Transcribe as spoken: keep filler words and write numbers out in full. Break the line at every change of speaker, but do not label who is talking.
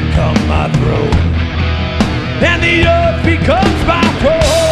become my throne, and the earth becomes my throne.